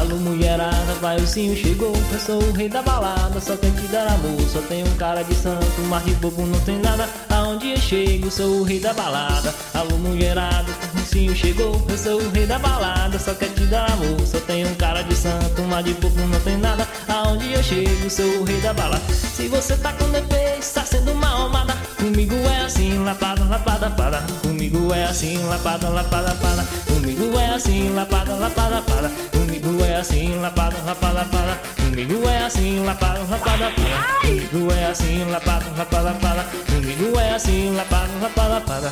Alô mulherada, vai o sim chegou. Eu sou o rei da balada, só tem que dar amor. Só tenho um cara de santo, mas de bobo não tem nada. Aonde eu chego, sou o rei da balada. Alô mulherada, o sim chegou. Eu sou o rei da balada, só quer te dar amor. Só tenho um cara de santo, mas de bobo não tem nada. Aonde eu chego, sou o rei da balada. Se você tá com defeito, está sendo mal amada. Comigo é assim, lapada, lapada, pada. Comigo é assim, lapada, lapada, pada. Comigo é assim, lapada, lapada, pada. Comigo é assim, lapada, lapada, pada. Comigo é assim, lapada, lapada, pada. Comigo é assim, lapada, lapada, pada. Comigo é assim, lapada, lapada, pada.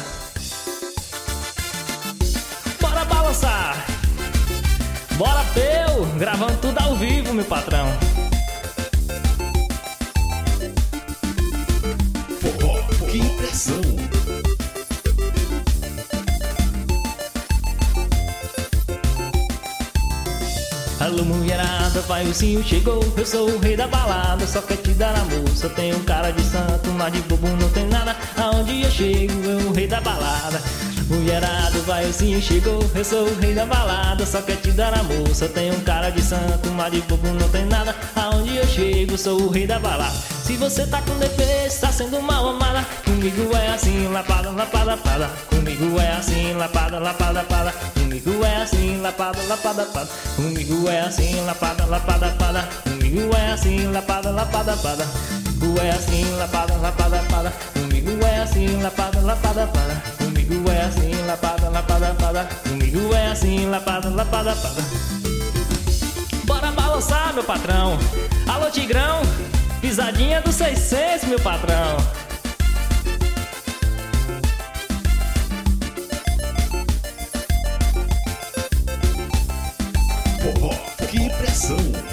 Bora balançar! Bora Peu, gravando tudo ao vivo, meu patrão. Forró, que impressão! Alô mulherada, vai o sim chegou. Eu sou o rei da balada, só quer te dar amor. Só tenho um cara de santo, mas de bobo não tem nada. Aonde eu chego, eu o rei da balada. Mulherada, vai o sim chegou. Eu sou o rei da balada, só quer te dar amor. Só tenho um cara de santo, mas de bobo não tem nada. Aonde eu chego, sou o rei da balada. Se você tá com defeito, está sendo mal amada. Comigo é assim, lapada, lapada, pada. Comigo é assim, lapada, lapada, pada. Comigo é assim, lapada, lapada, pada. Comigo é assim, lapada, lapada, pada. Comigo é assim, lapada, lapada, pada. Comigo é assim, lapada, lapada, pada. Comigo é assim, lapada, lapada, pada. Comigo é assim, lapada, lapada, pada. Comigo é assim, lapada, lapada, pada. Bora balançar, meu patrão. Alô, Tigrão. Pisadinha do 600, meu patrão. Forró, que impressão!